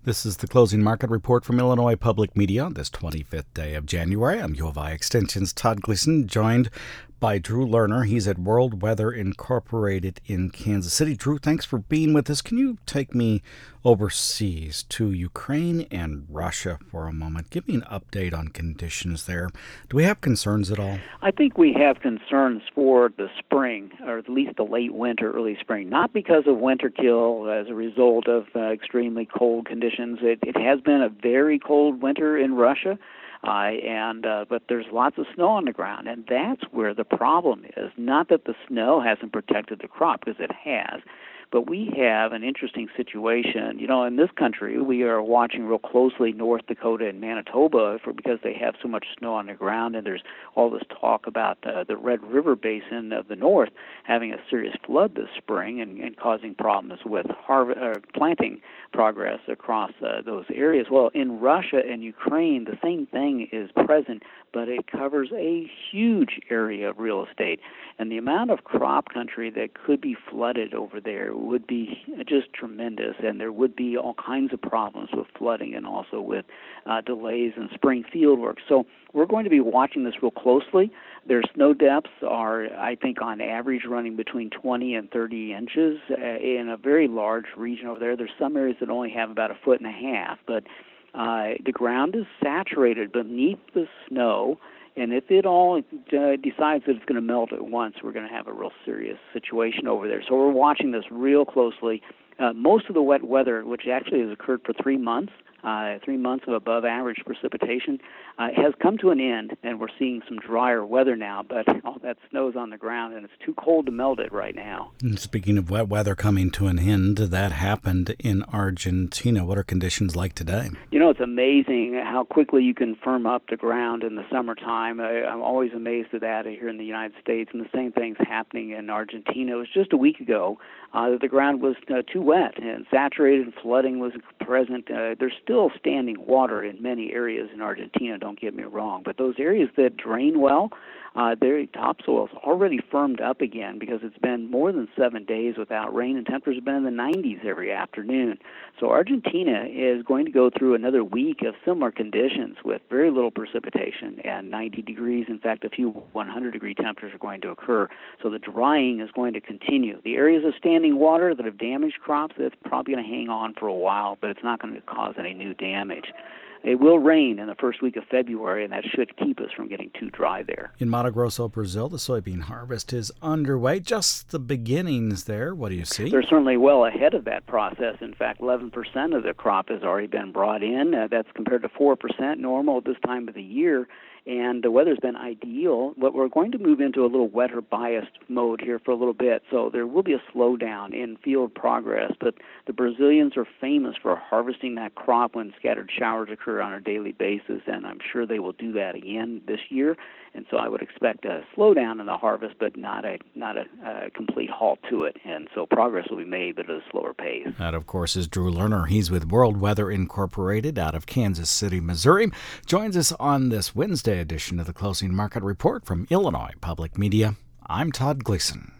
This is the closing market report from Illinois Public Media on this 25th day of January. I'm U of I Extension's Todd Gleason, joined by Drew Lerner. He's at World Weather Incorporated in Kansas City. Drew, thanks for being with us. Can you take me overseas to Ukraine and Russia for a moment? Give me an update on conditions there. Do we have concerns at all? I think we have concerns for the spring, or at least the late winter, early spring, not because of winter kill as a result of extremely cold conditions. It has been a very cold winter in Russia. But there's lots of snow on the ground, and that's where the problem is. Not that the snow hasn't protected the crop, because it has, but we have an interesting situation. You know, in this country, we are watching real closely North Dakota and Manitoba because they have so much snow on the ground, and there's all this talk about the Red River Basin of the north having a serious flood this spring and causing problems with planting progress across those areas. Well, in Russia and Ukraine, the same thing is present, but it covers a huge area of real estate. And the amount of crop country that could be flooded over there would be just tremendous, and there would be all kinds of problems with flooding and also with delays in spring field work. So we're going to be watching this real closely. Their snow depths are, I think, on average running between 20 and 30 inches in a very large region over there. There's some areas that only have about 1.5 feet, but the ground is saturated beneath the snow, and if it all decides that it's going to melt at once, we're going to have a real serious situation over there. So we're watching this real closely. Most of the wet weather, which actually has occurred for 3 months, 3 months of above average precipitation, has come to an end, and we're seeing some drier weather now, but all that snow's on the ground, and it's too cold to melt it right now. And speaking of wet weather coming to an end, that happened in Argentina. What are conditions like today? You know, it's amazing how quickly you can firm up the ground in the summertime. I'm always amazed at that here in the United States, and the same thing's happening in Argentina. It was just a week ago that the ground was too wet and saturated, and flooding was present. There's still standing water in many areas in Argentina, don't get me wrong, but those areas that drain well, their topsoil's already firmed up again because it's been more than 7 days without rain, and temperatures have been in the 90s every afternoon. So Argentina is going to go through another week of similar conditions with very little precipitation and 90 degrees. In fact, a few 100-degree temperatures are going to occur. So the drying is going to continue. The areas of standing water that have damaged crops, that's probably going to hang on for a while, but it's not going to cause any new damage. It will rain in the first week of February, and that should keep us from getting too dry there. In Mato Grosso, Brazil, the soybean harvest is underway. Just the beginnings there. What do you see? They're certainly well ahead of that process. In fact, 11% of the crop has already been brought in. That's compared to 4% normal at this time of the year. And the weather's been ideal, but we're going to move into a little wetter biased mode here for a little bit. So there will be a slowdown in field progress, but the Brazilians are famous for harvesting that crop when scattered showers occur on a daily basis, and I'm sure they will do that again this year. And so I would expect a slowdown in the harvest, but not a complete halt to it. And so progress will be made, but at a slower pace. That, of course, is Drew Lerner. He's with World Weather Incorporated out of Kansas City, Missouri. Joins us on this Wednesday edition of the Closing Market Report from Illinois Public Media. I'm Todd Gleason.